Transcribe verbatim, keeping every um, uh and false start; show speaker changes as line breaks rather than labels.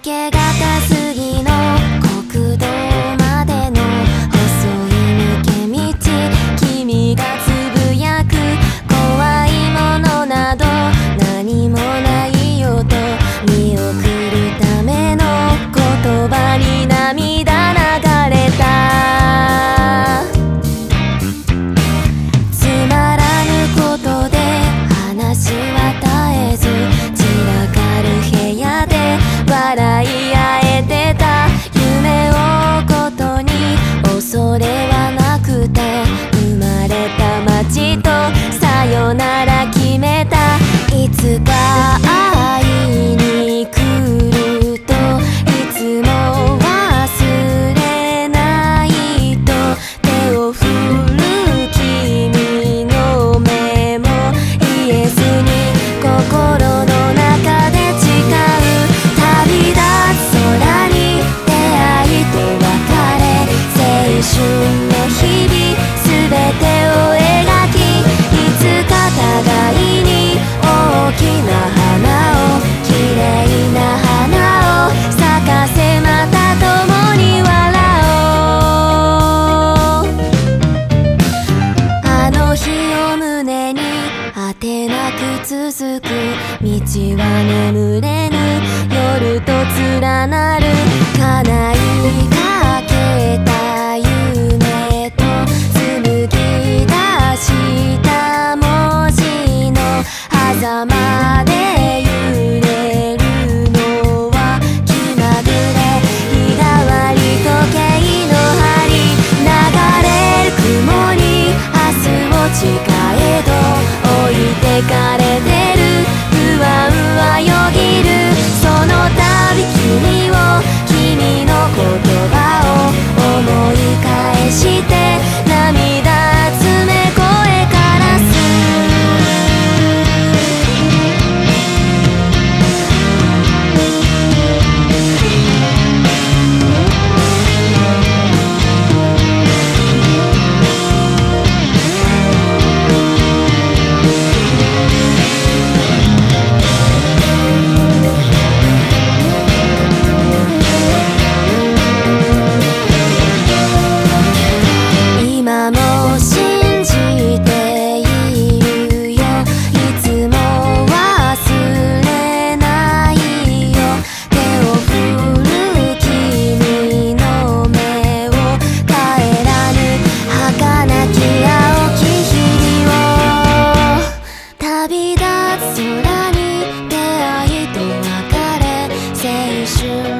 け方過ぎの国道までの細い抜け道、君がつぶやく怖いものなど何もないよと見送るための言葉に涙流れた。つまらぬことで話は絶えず散らかる部屋で笑い合えてた。夢を追うことに恐れはなくて生まれた街とさよなら決めた。いつか会いに来るといつも忘れないと手を振る君の目も言えずに心の中で誓う。旅立つ空に出会いと別れ、青春の日々全てを描き、いつか互いに大きな花を綺麗な花を咲かせ、また共に笑おう。あの日を胸に果てなく続く道は眠れぬ夜と連なる。叶いかけた夢と紡ぎ出した文字の狭間で揺れるのは気まぐれ。日替わり時計の針流れる雲に明日を誓えど置いてかれてる不安はよぎる。その度君を君の言葉を思い返して涙詰め声からす。今も信じているよ、いつも忘れないよ。手を振る君の目を帰らぬ儚き青き日々を。旅立つ空に出会いと別れ、青春